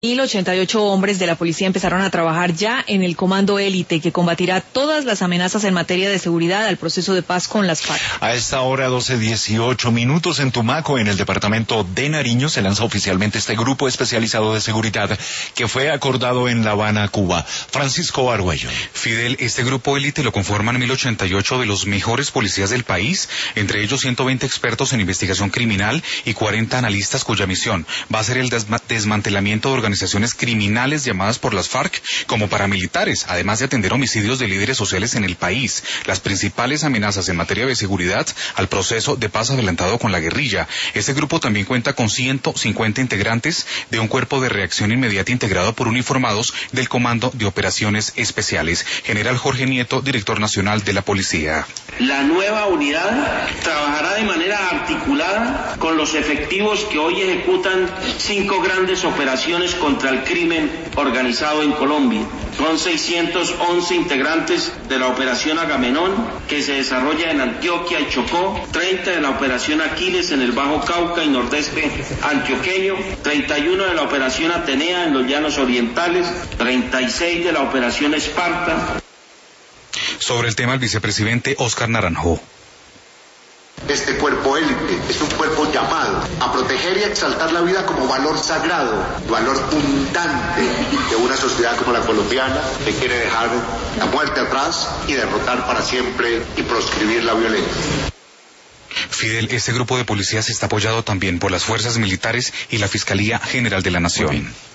1088 hombres de la policía empezaron a trabajar ya en el Comando Élite, que combatirá todas las amenazas en materia de seguridad al proceso de paz con las FARC. A esta hora, 12:18 en Tumaco, en el departamento de Nariño, se lanza oficialmente este grupo especializado de seguridad que fue acordado en La Habana, Cuba. Francisco Arguello. Fidel, este grupo élite lo conforman 1088 de los mejores policías del país, entre ellos 120 expertos en investigación criminal y 40 analistas cuya misión va a ser el desmantelamiento de organizaciones criminales llamadas por las FARC como paramilitares, además de atender homicidios de líderes sociales en el país, las principales amenazas en materia de seguridad al proceso de paz adelantado con la guerrilla. Este grupo también cuenta con 150 integrantes de un cuerpo de reacción inmediata integrado por uniformados del Comando de Operaciones Especiales. General Jorge Nieto, director nacional de la policía. La nueva unidad trabajará de manera articulada con los efectivos que hoy ejecutan 5 grandes operaciones contra el crimen organizado en Colombia. Son 611 integrantes de la Operación Agamenón, que se desarrolla en Antioquia y Chocó, 30 de la Operación Aquiles en el Bajo Cauca y Nordeste antioqueño, 31 de la Operación Atenea en los Llanos Orientales, 36 de la Operación Esparta. Sobre el tema, el vicepresidente Óscar Naranjo. Este cuerpo élite es un cuerpo llamado a proteger y a exaltar la vida como valor sagrado, valor fundante de una sociedad como la colombiana, que quiere dejar la muerte atrás y derrotar para siempre y proscribir la violencia. Fidel, este grupo de policías está apoyado también por las fuerzas militares y la Fiscalía General de la Nación.